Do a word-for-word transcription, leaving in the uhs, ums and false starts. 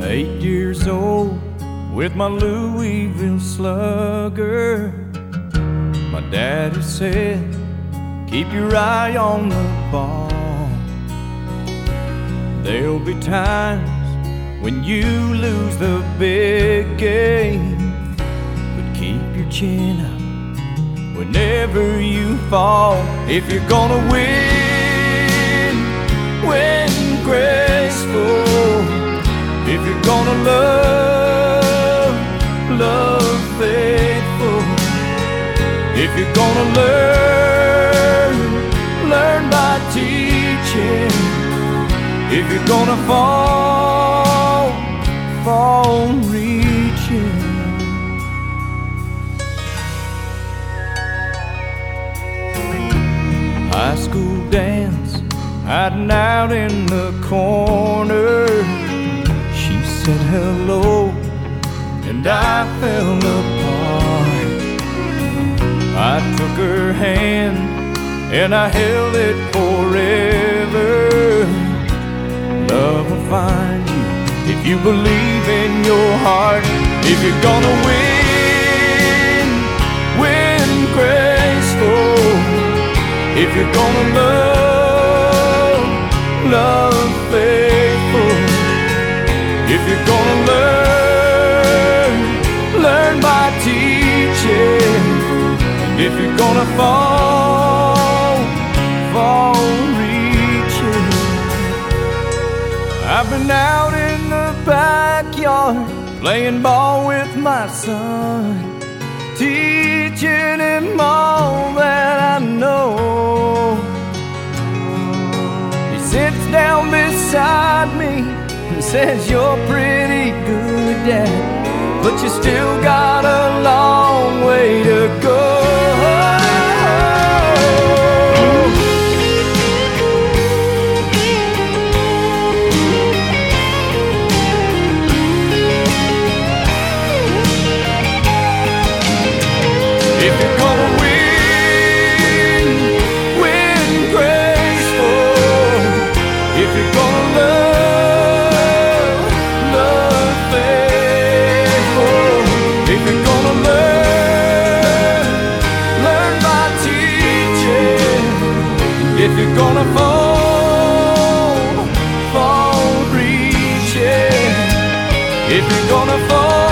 Eight years old with my Louisville Slugger, my daddy said, keep your eye on the ball. There'll be times when you lose the big game, but keep your chin up whenever you fall. If you're gonna win, win graceful. If you're gonna love, love faithful. If you're gonna learn, learn by teaching. If you're gonna fall, fall reaching. High school dance, hiding out in the corner. She said hello, and I fell apart. I took her hand, and I held it forever. Love will find you if you believe in your heart. If you're gonna win, win graceful. If you're gonna love, love faithful. If you're gonna learn, learn by teaching. If you're gonna fall, fall reaching. I've been out in the backyard playing ball with my son, teaching him all that I know. He sits down beside me and says, you're pretty good, Dad, but you still got a long way to go. If you're gonna win, win graceful. If you're gonna love, love faithful. If you're gonna learn, learn by teaching. If you're gonna fall, fall reaching. If you're gonna fall,